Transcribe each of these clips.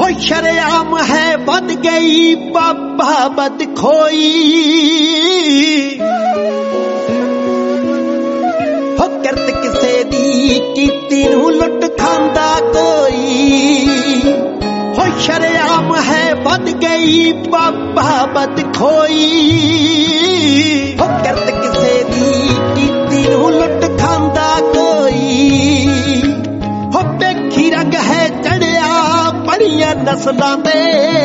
हो शरेआम है बद गई बाबा बद खोई हो करत किसे दी कीती नूं लुट खांदा कोई हो शरेआम है बद गई बाबा बद खोई हो करत किसे दी कीती नूं लुट खांदा कोई हो बेखी रंग है चढ़िया बड़िया नस्लां ते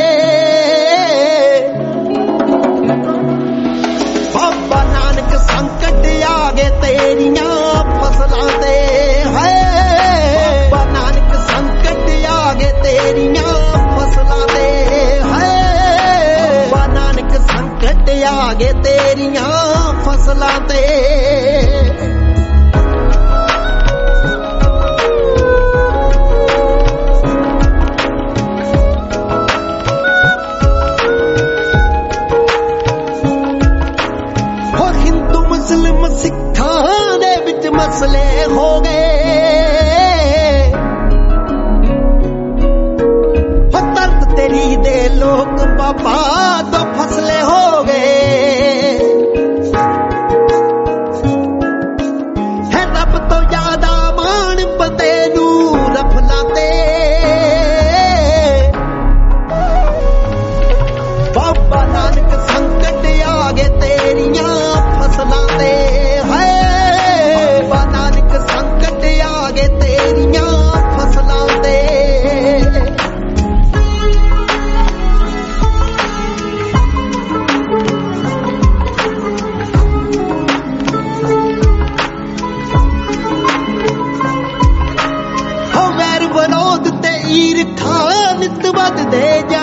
बाबा नानक संकट आ गए तेरियां फसलां ते है बाबा नानक संकट आ गए तेरियां फसलां ते है बाबा नानक संकट आ गए तेरियां फसलां ते मुस्लिम सिखां दे विच मसले हो गए हो दर्द तेरी दे लोग बाबा तो फसले हो गए है रब तो ज्यादा मान बंदे नू रफला ते बाबा नानक संकट आ गए तेरियां फसलां ते है बाबा नानक संकट आ गए तेरियां फसलां ते हो वैर विरोध ते ईरखा नित वधदे जा